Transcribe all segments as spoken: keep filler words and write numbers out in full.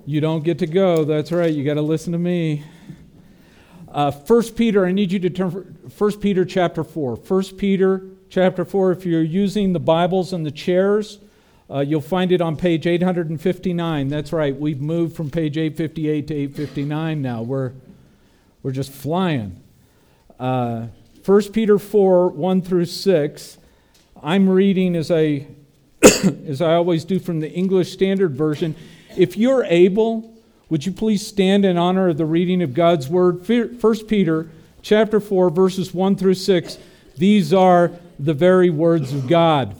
You don't get to go. That's right. You got to listen to me. Uh, First Peter, I need you to turn for First Peter chapter four. First Peter chapter four, if you're using the Bibles and the chairs, uh, you'll find it on page eight fifty-nine. That's right. We've moved from page eight fifty-eight to eight fifty-nine now. We're, we're just flying. Uh, First Peter four, one through six. I'm reading as I, as I always do from the English Standard Version. If you're able, would you please stand in honor of the reading of God's Word? First Peter chapter four, verses one through six. These are the very words of God.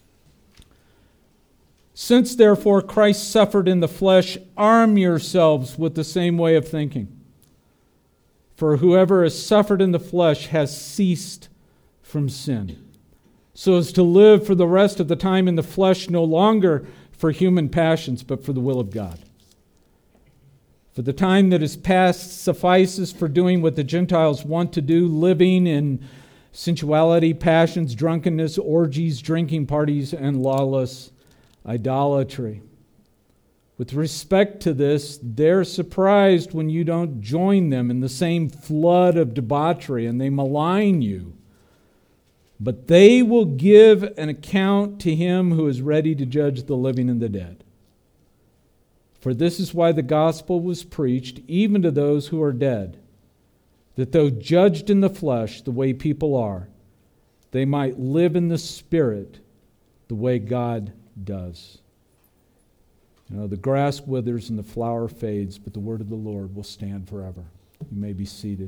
Since therefore Christ suffered in the flesh, arm yourselves with the same way of thinking. For whoever has suffered in the flesh has ceased from sin, so as to live for the rest of the time in the flesh, no longer for human passions, but for the will of God. For the time that is past suffices for doing what the Gentiles want to do, living in sensuality, passions, drunkenness, orgies, drinking parties, and lawless idolatry. With respect to this, they're surprised when you don't join them in the same flood of debauchery, and they malign you. But they will give an account to him who is ready to judge the living and the dead. For this is why the gospel was preached, even to those who are dead, that though judged in the flesh the way people are, they might live in the Spirit the way God does. You know, the grass withers and the flower fades, but the word of the Lord will stand forever. You may be seated.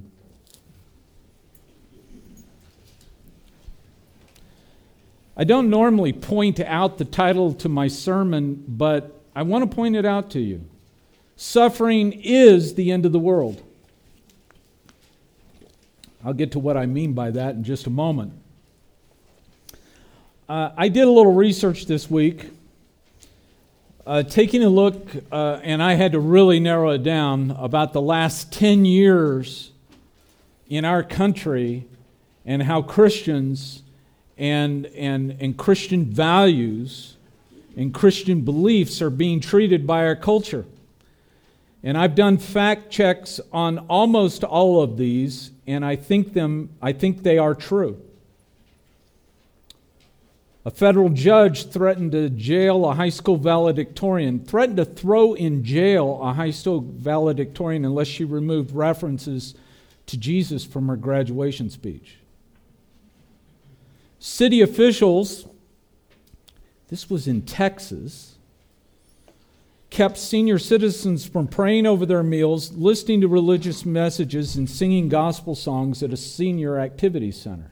I don't normally point out the title to my sermon, but I want to point it out to you. Suffering is the end of the world. I'll get to what I mean by that in just a moment. Uh, I did a little research this week, uh, taking a look, uh, and I had to really narrow it down, about the last ten years in our country and how Christians and, and, and Christian values and Christian beliefs are being treated by our culture. And I've done fact checks on almost all of these, and I think them I think they are true. A federal judge threatened to jail a high school valedictorian, threatened to throw in jail a high school valedictorian unless she removed references to Jesus from her graduation speech. City officials, this was in Texas, kept senior citizens from praying over their meals, listening to religious messages, and singing gospel songs at a senior activity center.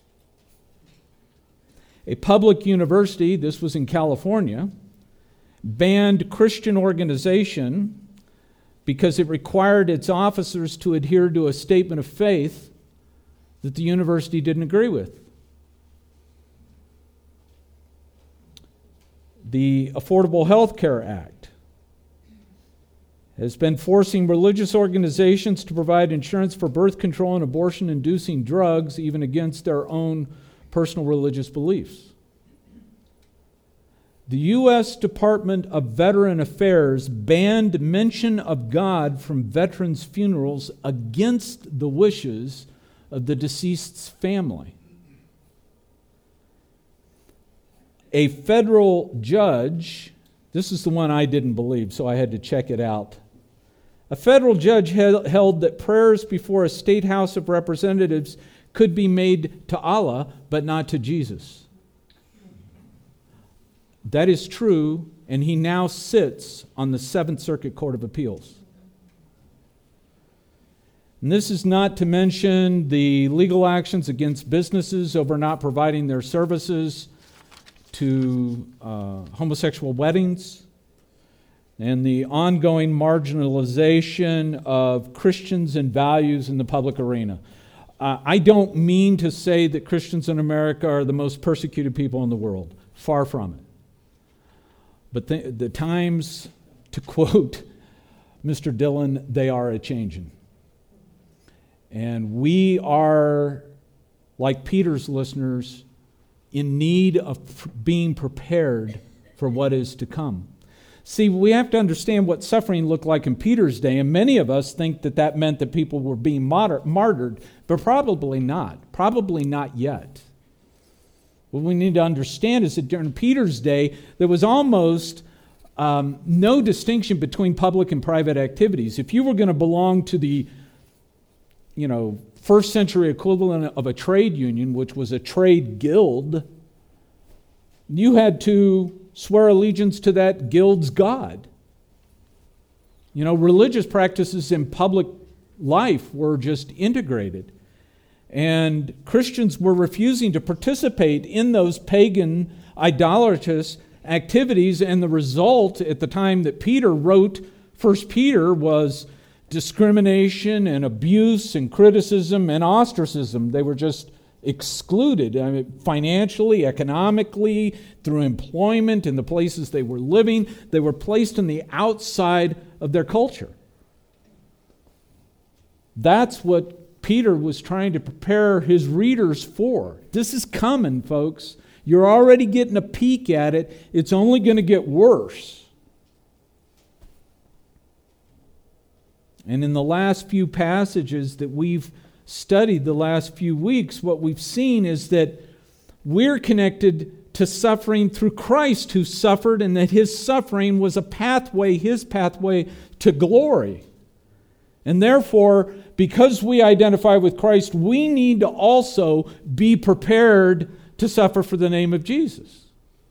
A public university, this was in California, banned Christian organization because it required its officers to adhere to a statement of faith that the university didn't agree with. The Affordable Health Care Act has been forcing religious organizations to provide insurance for birth control and abortion-inducing drugs, even against their own personal religious beliefs. The U S Department of Veteran Affairs banned mention of God from veterans' funerals against the wishes of the deceased's family. A federal judge, this is the one I didn't believe, so I had to check it out. A federal judge held that prayers before a state House of Representatives could be made to Allah, but not to Jesus. That is true, and he now sits on the Seventh Circuit Court of Appeals. And this is not to mention the legal actions against businesses over not providing their services to uh, homosexual weddings, and the ongoing marginalization of Christians and values in the public arena. Uh, I don't mean to say that Christians in America are the most persecuted people in the world. Far from it. But the, the times, to quote Mister Dillon, they are a-changin'. And we are, like Peter's listeners, in need of being prepared for what is to come. See, we have to understand what suffering looked like in Peter's day, and many of us think that that meant that people were being martyr- martyred, but probably not. Probably not yet. What we need to understand is that during Peter's day, there was almost um, no distinction between public and private activities. If you were going to belong to the, you know, first century equivalent of a trade union, which was a trade guild, you had to swear allegiance to that guild's god. You know, religious practices in public life were just integrated. And Christians were refusing to participate in those pagan, idolatrous activities, and the result at the time that Peter wrote First Peter was discrimination and abuse and criticism and ostracism. They were just excluded, I mean, financially, economically, through employment in the places they were living. They were placed on the outside of their culture. That's what Peter was trying to prepare his readers for. This is coming, folks. You're already getting a peek at it. It's only going to get worse. And in the last few passages that we've studied the last few weeks, what we've seen is that we're connected to suffering through Christ, who suffered, and that his suffering was a pathway, his pathway to glory. And therefore, because we identify with Christ, we need to also be prepared to suffer for the name of Jesus.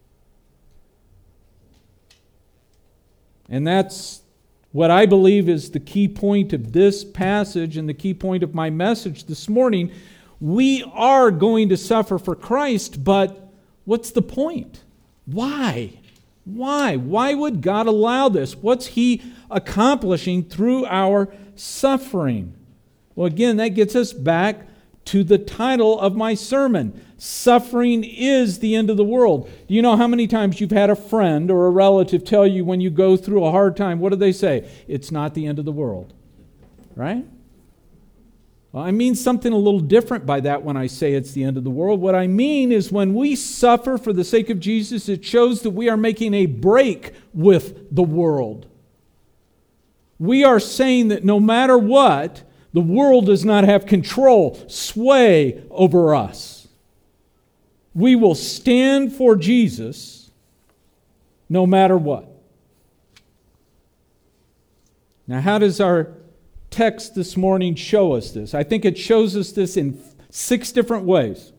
And that's what I believe is the key point of this passage and the key point of my message this morning. We are going to suffer for Christ, but what's the point? Why? Why? Why would God allow this? What's He accomplishing through our suffering? Well, again, that gets us back to the title of my sermon. Suffering is the end of the world. Do you know how many times you've had a friend or a relative tell you when you go through a hard time, what do they say? It's not the end of the world. Right? Well, I mean something a little different by that when I say it's the end of the world. What I mean is when we suffer for the sake of Jesus, it shows that we are making a break with the world. We are saying that no matter what, the world does not have control, sway over us. We will stand for Jesus no matter what. Now, how does our text this morning show us this? I think it shows us this in six different ways.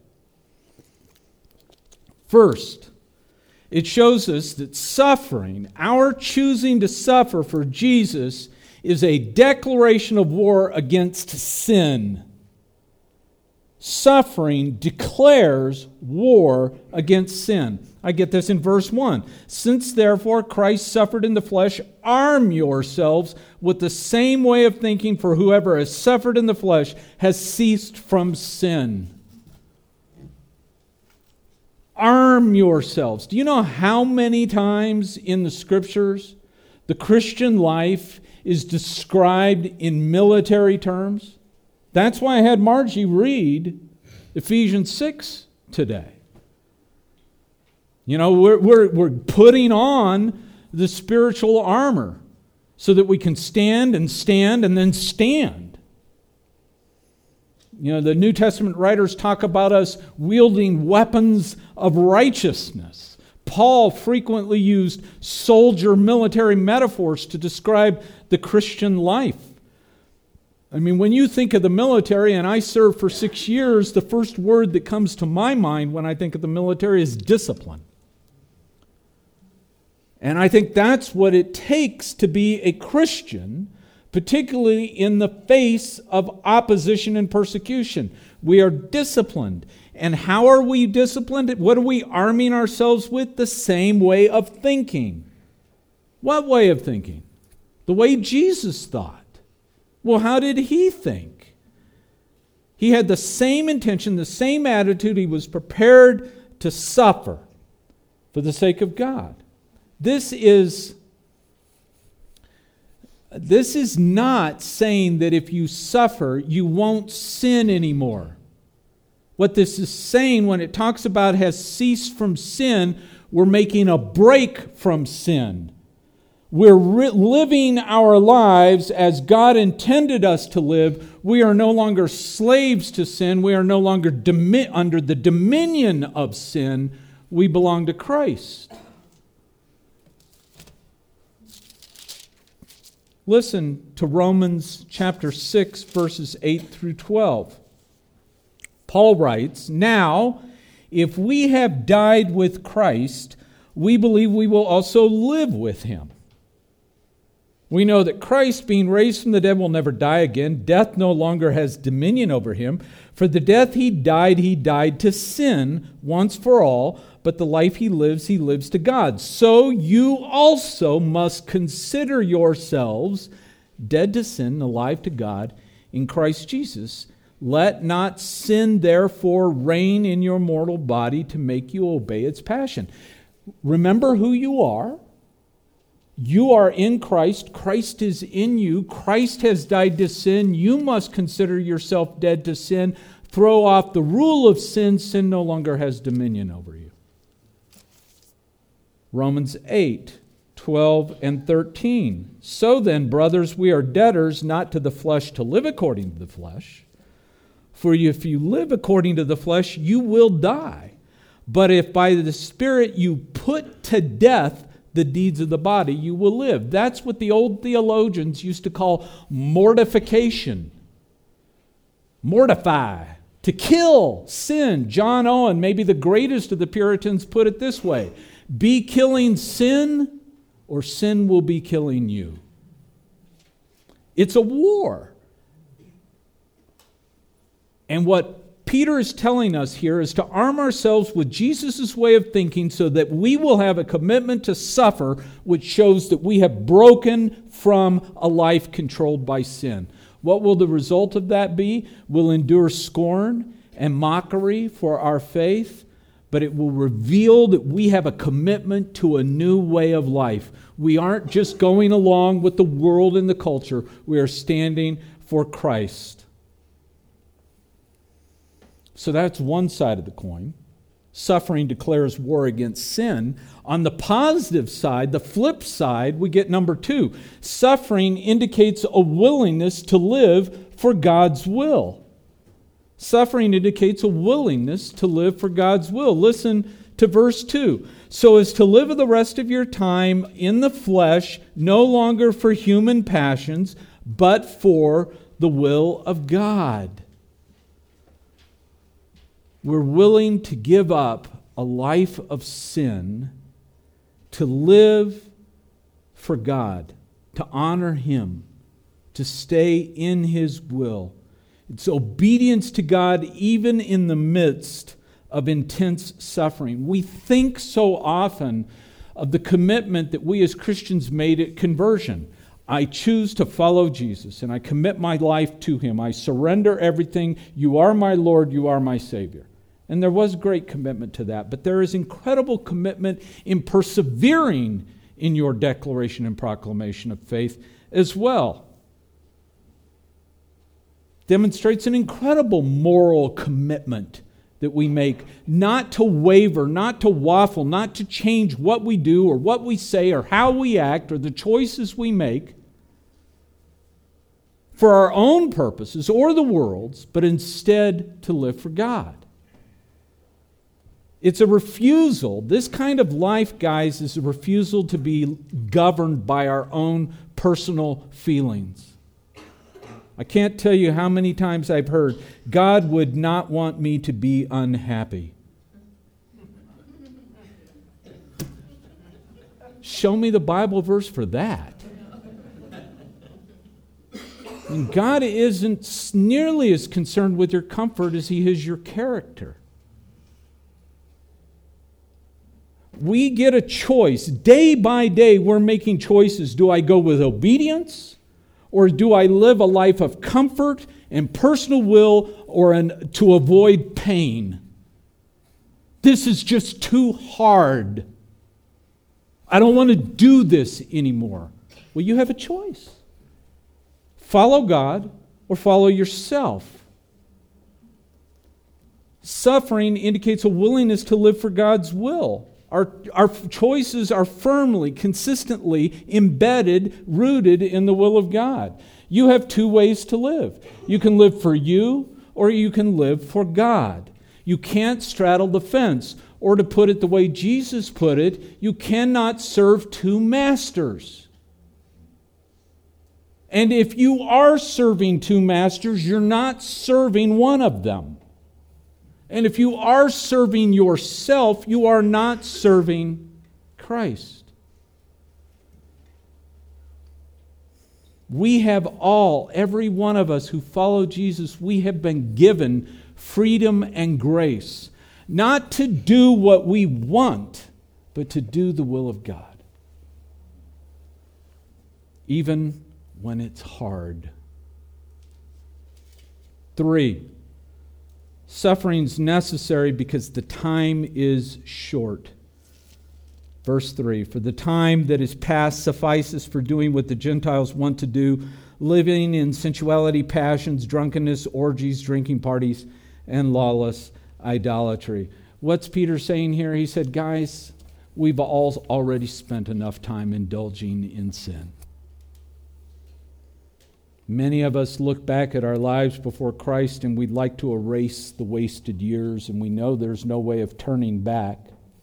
First, it shows us that suffering, our choosing to suffer for Jesus, is a declaration of war against sin. Suffering declares war against sin. I get this in verse one. Since therefore Christ suffered in the flesh, arm yourselves with the same way of thinking, for whoever has suffered in the flesh has ceased from sin. Arm yourselves. Do you know how many times in the Scriptures the Christian life is described in military terms? That's why I had Margie read Ephesians six today. You know, we're, we're, we're putting on the spiritual armor so that we can stand and stand and then stand. You know, the New Testament writers talk about us wielding weapons of righteousness. Paul frequently used soldier military metaphors to describe the Christian life. I mean, when you think of the military, and I served for six years, the first word that comes to my mind when I think of the military is discipline. And I think that's what it takes to be a Christian, particularly in the face of opposition and persecution. We are disciplined. And how are we disciplined? What are we arming ourselves with? The same way of thinking. What way of thinking? The way Jesus thought. Well, how did he think? He had the same intention, the same attitude. He was prepared to suffer for the sake of God. This is, this is not saying that if you suffer, you won't sin anymore. What this is saying when it talks about has ceased from sin, we're making a break from sin. we're re- living our lives as God intended us to live. We are no longer slaves to sin. We are no longer domi- under the dominion of sin. We belong to Christ. Listen to Romans chapter six, verses eight through twelve. Paul writes, "Now, if we have died with Christ, we believe we will also live with him. We know that Christ, being raised from the dead, will never die again. Death no longer has dominion over him. For the death he died, he died to sin once for all, but the life he lives, he lives to God. So you also must consider yourselves dead to sin and alive to God in Christ Jesus. Let not sin therefore reign in your mortal body to make you obey its passion." Remember who you are. You are in Christ. Christ is in you. Christ has died to sin. You must consider yourself dead to sin. Throw off the rule of sin. Sin no longer has dominion over you. Romans eight, twelve and thirteen. "So then, brothers, we are debtors not to the flesh to live according to the flesh. For if you live according to the flesh, you will die. But if by the Spirit you put to death the deeds of the body, you will live." That's what the old theologians used to call mortification. Mortify, to kill sin. John Owen, maybe the greatest of the Puritans, put it this way: be killing sin, or sin will be killing you. It's a war. And what Peter is telling us here is to arm ourselves with Jesus' way of thinking so that we will have a commitment to suffer, which shows that we have broken from a life controlled by sin. What will the result of that be? We'll endure scorn and mockery for our faith, but it will reveal that we have a commitment to a new way of life. We aren't just going along with the world and the culture. We are standing for Christ. So that's one side of the coin. Suffering declares war against sin. On the positive side, the flip side, we get number two. Suffering indicates a willingness to live for God's will. Suffering indicates a willingness to live for God's will. Listen to verse two. "So as to live the rest of your time in the flesh, no longer for human passions, but for the will of God." We're willing to give up a life of sin to live for God, to honor Him, to stay in His will. It's obedience to God even in the midst of intense suffering. We think so often of the commitment that we as Christians made at conversion. I choose to follow Jesus and I commit my life to Him. I surrender everything. You are my Lord. You are my Savior. And there was great commitment to that. But there is incredible commitment in persevering in your declaration and proclamation of faith as well. Demonstrates an incredible moral commitment that we make, not to waver, not to waffle, not to change what we do or what we say or how we act or the choices we make for our own purposes or the world's, but instead to live for God. It's a refusal. This kind of life, guys, is a refusal to be governed by our own personal feelings. I can't tell you how many times I've heard, God would not want me to be unhappy. Show me the Bible verse for that. And God isn't nearly as concerned with your comfort as He is your character. We get a choice. Day by day, we're making choices. Do I go with obedience? Or do I live a life of comfort and personal will or an, to avoid pain? This is just too hard. I don't want to do this anymore. Well, you have a choice. Follow God or follow yourself. Suffering indicates a willingness to live for God's will. Our, our choices are firmly, consistently embedded, rooted in the will of God. You have two ways to live. You can live for you, or you can live for God. You can't straddle the fence. Or to put it the way Jesus put it, you cannot serve two masters. And if you are serving two masters, you're not serving one of them. And if you are serving yourself, you are not serving Christ. We have all, every one of us who follow Jesus, we have been given freedom and grace. Not to do what we want, but to do the will of God. Even when it's hard. Three, suffering's necessary because the time is short. Verse three, for the time that is past suffices for doing what the Gentiles want to do, living in sensuality, passions, drunkenness, orgies, drinking parties, and lawless idolatry. What's Peter saying here? He said, guys, we've all already spent enough time indulging in sin. Many of us look back at our lives before Christ and we'd like to erase the wasted years, and we know there's no way of turning back.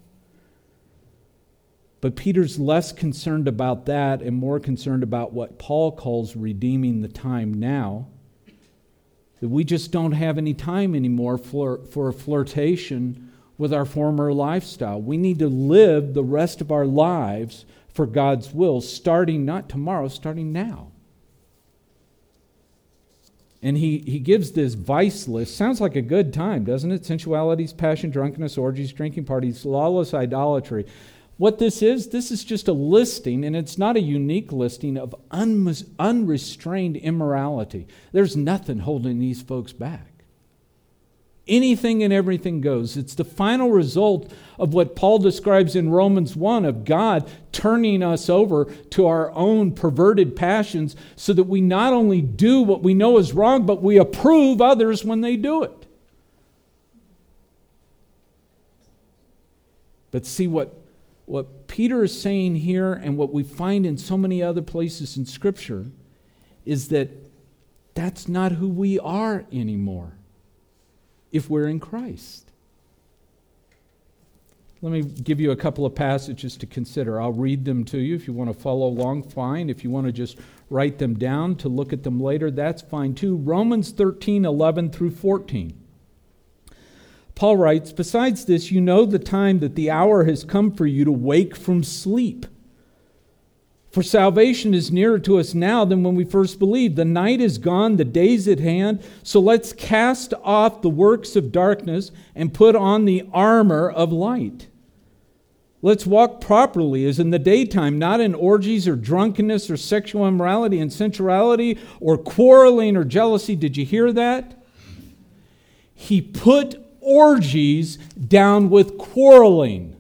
But Peter's less concerned about that and more concerned about what Paul calls redeeming the time now. That we just don't have any time anymore for, for a flirtation with our former lifestyle. We need to live the rest of our lives for God's will, starting not tomorrow, starting now. And he, he gives this vice list. Sounds like a good time, doesn't it? Sensualities, passion, drunkenness, orgies, drinking parties, lawless idolatry. What this is, this is just a listing, and it's not a unique listing of un- unrestrained immorality. There's nothing holding these folks back. Anything and everything goes. It's the final result of what Paul describes in Romans one of God turning us over to our own perverted passions so that we not only do what we know is wrong, but we approve others when they do it. But see what What Peter is saying here, and what we find in so many other places in Scripture, is that that's not who we are anymore if we're in Christ. Let me give you a couple of passages to consider. I'll read them to you. If you want to follow along, fine. If you want to just write them down to look at them later, that's fine too. Romans thirteen, eleven through fourteen. Paul writes, besides this, you know the time that the hour has come for you to wake from sleep. For salvation is nearer to us now than when we first believed. The night is gone, the day's at hand. So let's cast off the works of darkness and put on the armor of light. Let's walk properly as in the daytime, not in orgies or drunkenness or sexual immorality and sensuality or quarreling or jealousy. Did you hear that? He put orgies down with quarreling.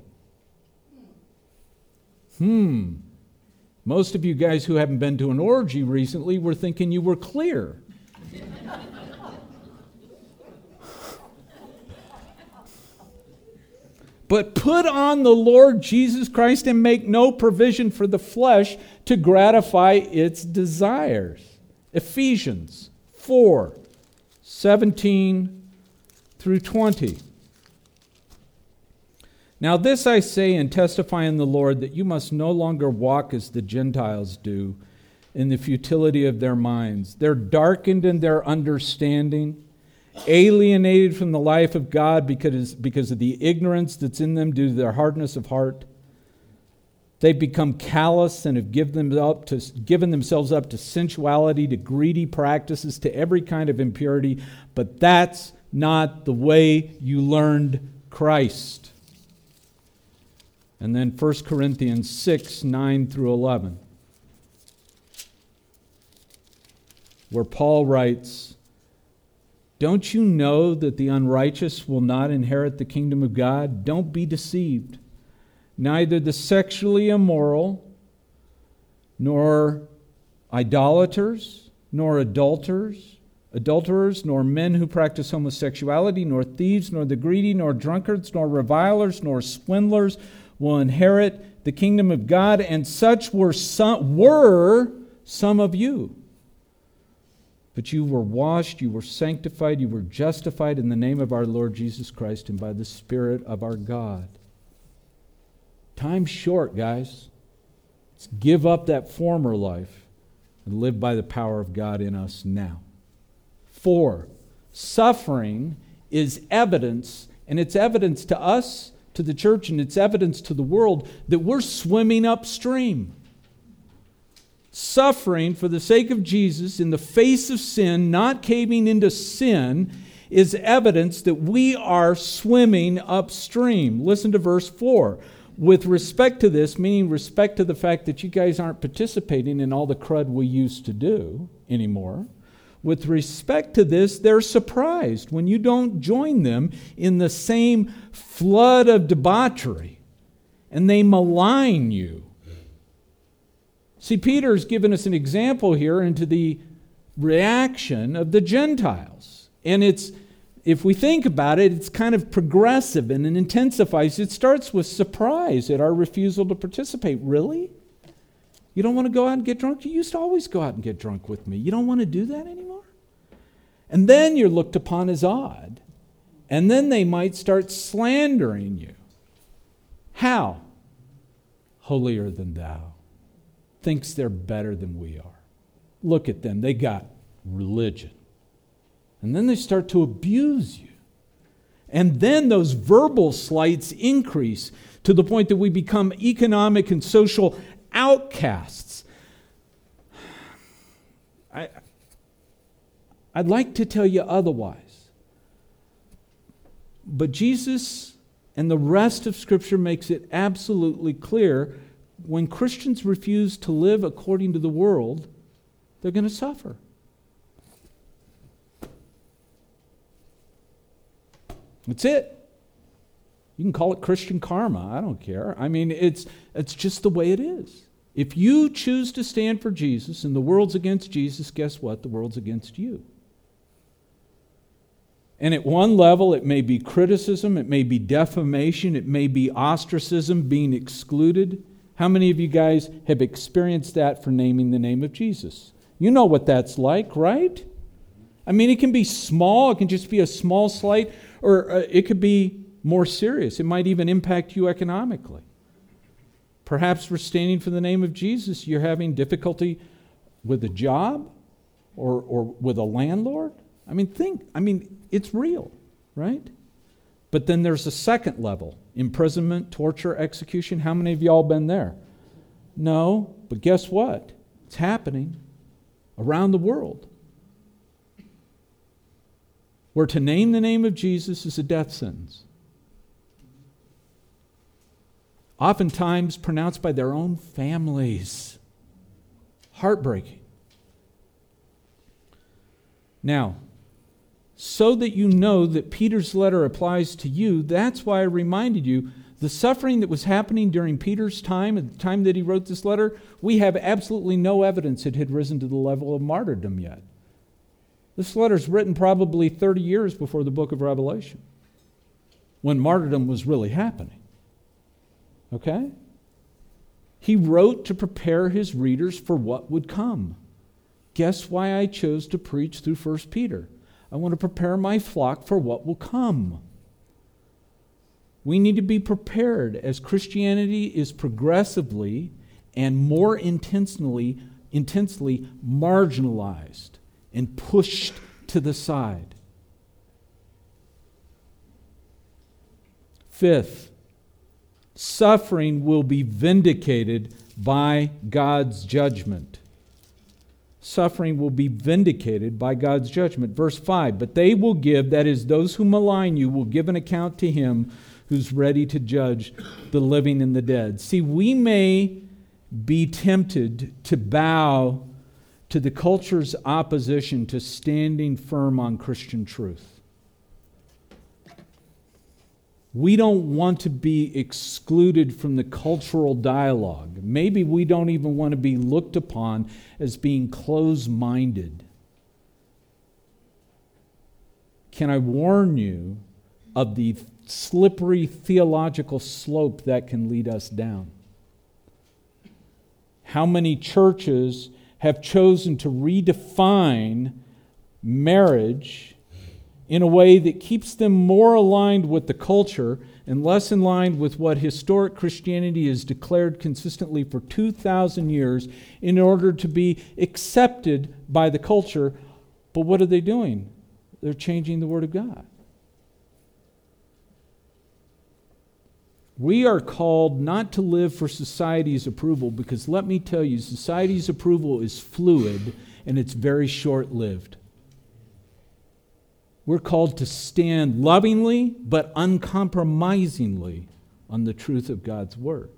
Hmm. Most of you guys who haven't been to an orgy recently were thinking you were clear. But put on the Lord Jesus Christ and make no provision for the flesh to gratify its desires. Ephesians four, seventeen through twenty. Now this I say and testify in the Lord, that you must no longer walk as the Gentiles do, in the futility of their minds. They're darkened in their understanding, alienated from the life of God because, because of the ignorance that's in them due to their hardness of heart. They've become callous and have given, them up to, given themselves up to sensuality, to greedy practices, to every kind of impurity. But that's not the way you learned Christ. And then First Corinthians six, nine through eleven, where Paul writes, don't you know that the unrighteous will not inherit the kingdom of God? Don't be deceived. Neither the sexually immoral, nor idolaters, nor adulterers, adulterers, nor men who practice homosexuality, nor thieves, nor the greedy, nor drunkards, nor revilers, nor swindlers will inherit the kingdom of God, and such were some, were some of you. But you were washed, you were sanctified, you were justified in the name of our Lord Jesus Christ and by the Spirit of our God. Time's short, guys. Let's give up that former life and live by the power of God in us now. Four, suffering is evidence, and it's evidence to us, to the church, and it's evidence to the world that we're swimming upstream. Suffering for the sake of Jesus in the face of sin, not caving into sin, is evidence that we are swimming upstream. Listen to verse four. With respect to this, meaning respect to the fact that you guys aren't participating in all the crud we used to do anymore, with respect to this, they're surprised when you don't join them in the same flood of debauchery, and they malign you. See, Peter's given us an example here into the reaction of the Gentiles. And it's, if we think about it, it's kind of progressive and it intensifies. It starts with surprise at our refusal to participate. Really? You don't want to go out and get drunk? You used to always go out and get drunk with me. You don't want to do that anymore? And then you're looked upon as odd. And then they might start slandering you. How? Holier than thou. Thinks they're better than we are. Look at them. They got religion. And then they start to abuse you. And then those verbal slights increase to the point that we become economic and social outcasts. I, I'd like to tell you otherwise. But Jesus and the rest of Scripture makes it absolutely clear, when Christians refuse to live according to the world, they're going to suffer. That's it. You can call it Christian karma. I don't care. I mean, it's it's just the way it is. If you choose to stand for Jesus and the world's against Jesus, guess what? The world's against you. And at one level, it may be criticism, it may be defamation, it may be ostracism, being excluded. How many of you guys have experienced that for naming the name of Jesus? You know what that's like, right? I mean, it can be small. It can just be a small slight, or uh, it could be more serious. It might even impact you economically. Perhaps for standing for the name of Jesus, you're having difficulty with a job or, or with a landlord. I mean, think. I mean, it's real, right? But then there's a second level. Imprisonment, torture, execution. How many of y'all been there? No, but guess what? It's happening around the world. Where to name the name of Jesus is a death sentence. Oftentimes pronounced by their own families. Heartbreaking. Now, so that you know that Peter's letter applies to you, that's why I reminded you, the suffering that was happening during Peter's time, at the time that he wrote this letter, we have absolutely no evidence it had risen to the level of martyrdom yet. This letter's written probably thirty years before the book of Revelation, when martyrdom was really happening. Okay? He wrote to prepare his readers for what would come. Guess why I chose to preach through First Peter? I want to prepare my flock for what will come. We need to be prepared as Christianity is progressively and more intensely, intensely marginalized and pushed to the side. Fifth, suffering will be vindicated by God's judgment. Suffering will be vindicated by God's judgment. Verse five, but they will give, that is, those who malign you will give an account to him who's ready to judge the living and the dead. See, we may be tempted to bow to the culture's opposition to standing firm on Christian truth. We don't want to be excluded from the cultural dialogue. Maybe we don't even want to be looked upon as being closed-minded. Can I warn you of the slippery theological slope that can lead us down. How many churches have chosen to redefine marriage in a way that keeps them more aligned with the culture and less in line with what historic Christianity has declared consistently for two thousand years in order to be accepted by the culture. But what are they doing? They're changing the Word of God. We are called not to live for society's approval, because let me tell you, society's approval is fluid and it's very short-lived. We're called to stand lovingly but uncompromisingly on the truth of God's Word.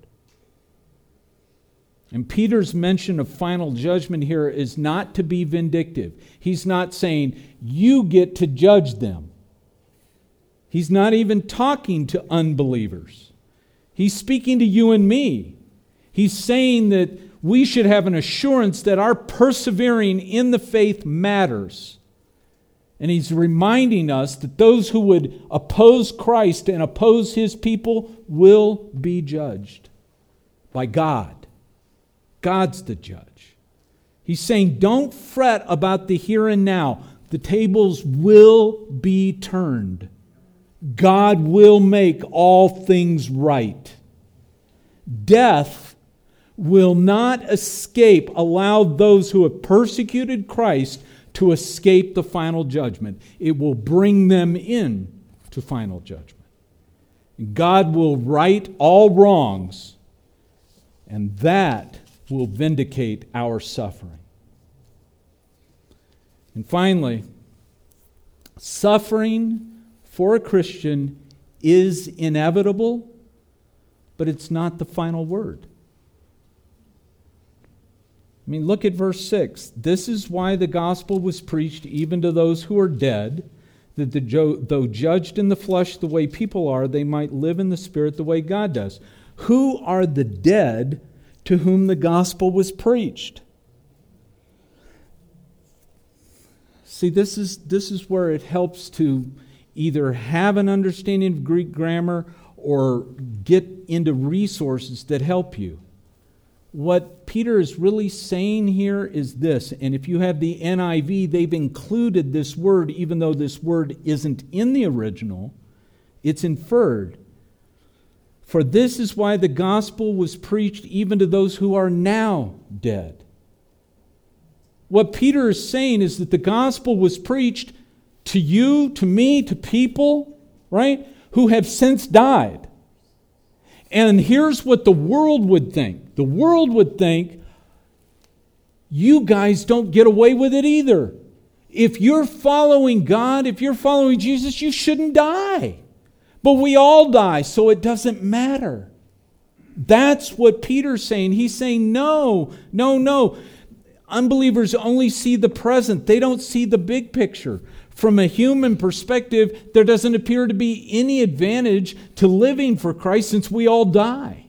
And Peter's mention of final judgment here is not to be vindictive. He's not saying, you get to judge them. He's not even talking to unbelievers. He's speaking to you and me. He's saying that we should have an assurance that our persevering in the faith matters. And he's reminding us that those who would oppose Christ and oppose His people will be judged by God. God's the judge. He's saying, don't fret about the here and now. The tables will be turned. God will make all things right. Death will not escape, allow those who have persecuted Christ to escape the final judgment. It will bring them in to final judgment. God will right all wrongs, and that will vindicate our suffering. And finally, suffering for a Christian is inevitable, but it's not the final word. I mean, look at verse six. This is why the gospel was preached even to those who are dead, that the jo- though judged in the flesh the way people are, they might live in the Spirit the way God does. Who are the dead to whom the gospel was preached? See, this is, this is where it helps to either have an understanding of Greek grammar or get into resources that help you. What Peter is really saying here is this, and if you have the N I V, they've included this word, even though this word isn't in the original, it's inferred. For this is why the gospel was preached even to those who are now dead. What Peter is saying is that the gospel was preached to you, to me, to people, right, who have since died. And here's what the world would think. The world would think, you guys don't get away with it either. If you're following God, if you're following Jesus, you shouldn't die. But we all die, so it doesn't matter. That's what Peter's saying. He's saying, no, no, no. Unbelievers only see the present. They don't see the big picture. From a human perspective, there doesn't appear to be any advantage to living for Christ since we all die.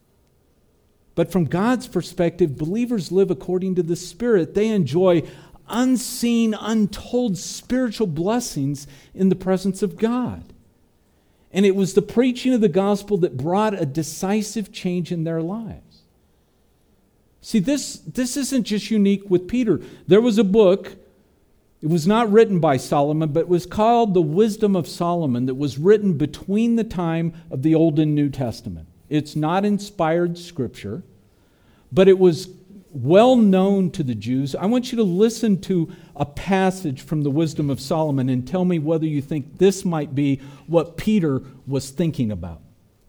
But from God's perspective, believers live according to the Spirit. They enjoy unseen, untold spiritual blessings in the presence of God. And it was the preaching of the gospel that brought a decisive change in their lives. See, this, this isn't just unique with Peter. There was a book. It was not written by Solomon, but it was called The Wisdom of Solomon, that was written between the time of the Old and New Testament. It's not inspired scripture, but it was well known to the Jews. I want you to listen to a passage from the Wisdom of Solomon and tell me whether you think this might be what Peter was thinking about.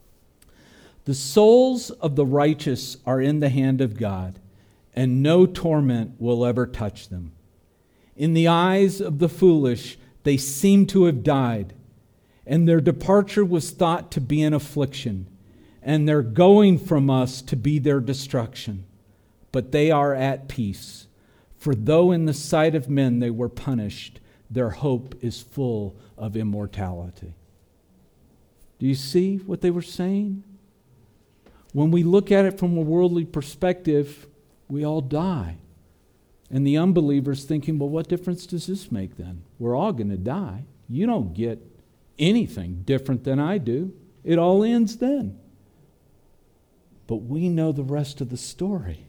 The souls of the righteous are in the hand of God, and no torment will ever touch them. In the eyes of the foolish, they seem to have died, and their departure was thought to be an affliction, and their going from us to be their destruction. But they are at peace, for though in the sight of men they were punished, their hope is full of immortality. Do you see what they were saying? When we look at it from a worldly perspective, we all die. And the unbeliever's thinking, well, what difference does this make then? We're all going to die. You don't get anything different than I do. It all ends then. But we know the rest of the story.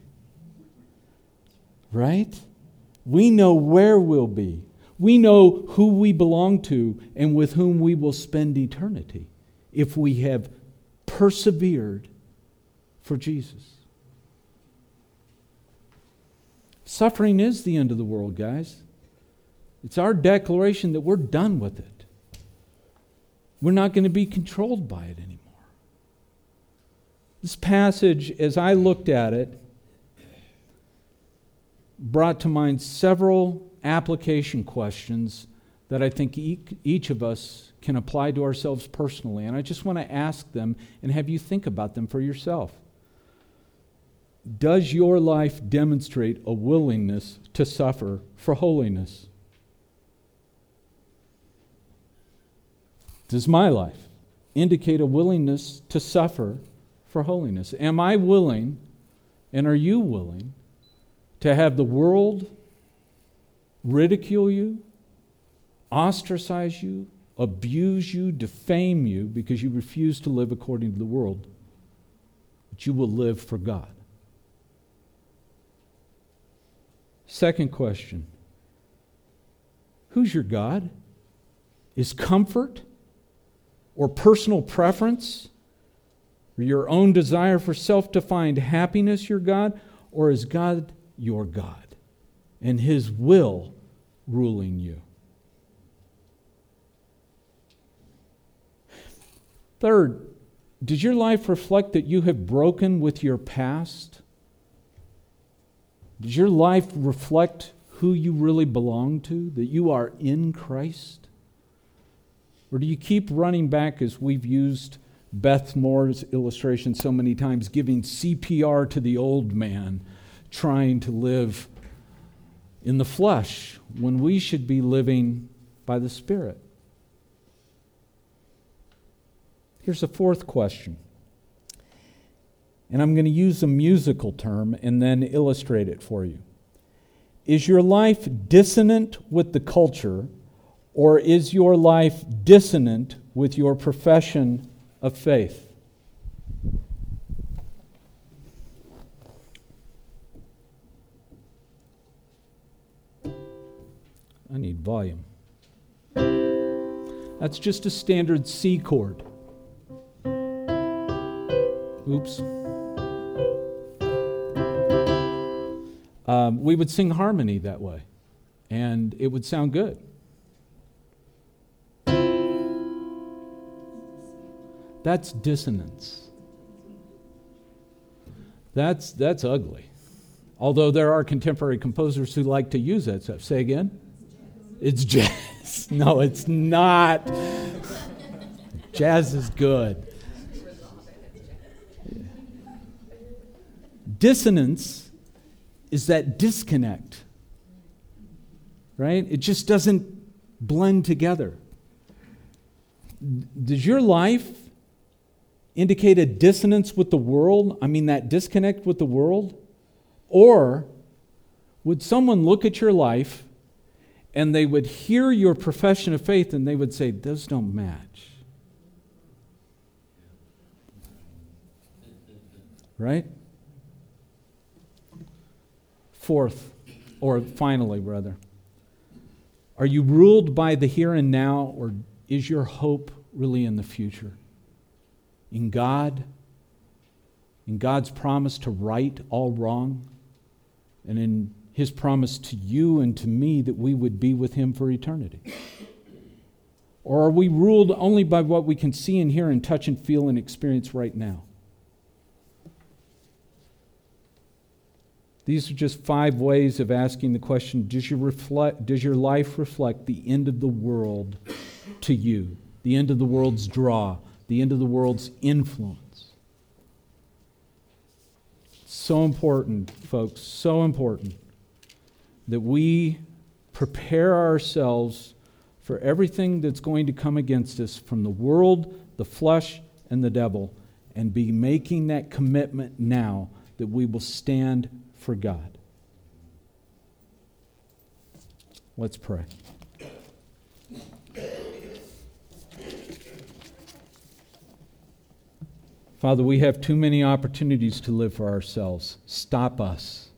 Right? We know where we'll be. We know who we belong to and with whom we will spend eternity if we have persevered for Jesus. Suffering is the end of the world, guys. It's our declaration that we're done with it. We're not going to be controlled by it anymore. This passage, as I looked at it, brought to mind several application questions that I think each of us can apply to ourselves personally. And I just want to ask them and have you think about them for yourself. Does your life demonstrate a willingness to suffer for holiness? Does my life indicate a willingness to suffer for holiness? Am I willing, and are you willing, to have the world ridicule you, ostracize you, abuse you, defame you because you refuse to live according to the world, but you will live for God? Second question, who's your God? Is comfort or personal preference or your own desire for self-defined happiness your God? Or is God your God and His will ruling you? Third, does your life reflect that you have broken with your past? Does your life reflect who you really belong to, that you are in Christ? Or do you keep running back, as we've used Beth Moore's illustration so many times, giving C P R to the old man, trying to live in the flesh when we should be living by the Spirit? Here's a fourth question. And I'm going to use a musical term and then illustrate it for you. Is your life dissonant with the culture, or is your life dissonant with your profession of faith? I need volume. That's just a standard C chord. Oops. Um, we would sing harmony that way, and it would sound good. That's dissonance. That's that's ugly. Although there are contemporary composers who like to use that stuff. Say again? It's jazz. No, it's not. Jazz is good. Dissonance is that disconnect, right? It just doesn't blend together. Does your life indicate a dissonance with the world? I mean, that disconnect with the world? Or would someone look at your life and they would hear your profession of faith and they would say, those don't match? Right? Fourth, or finally, rather, are you ruled by the here and now, or is your hope really in the future? In God, in God's promise to right all wrong, and in His promise to you and to me that we would be with Him for eternity? Or are we ruled only by what we can see and hear and touch and feel and experience right now? These are just five ways of asking the question, does your, reflect, does your life reflect the end of the world to you? The end of the world's draw, the end of the world's influence. So important, folks, so important that we prepare ourselves for everything that's going to come against us from the world, the flesh, and the devil, and be making that commitment now that we will stand for God. Let's pray. Father, we have too many opportunities to live for ourselves. Stop us.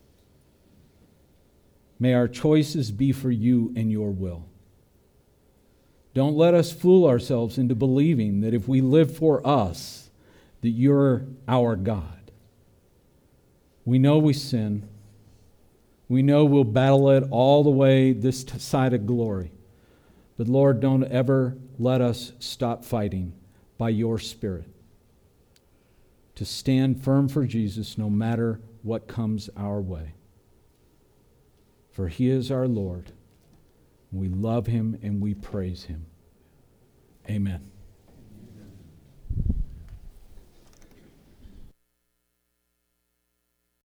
May our choices be for you and your will. Don't let us fool ourselves into believing that if we live for us, that you're our God. We know we sin. We know we'll battle it all the way this side of glory. But Lord, don't ever let us stop fighting by your Spirit to stand firm for Jesus no matter what comes our way. For he is our Lord. We love him and we praise him. Amen.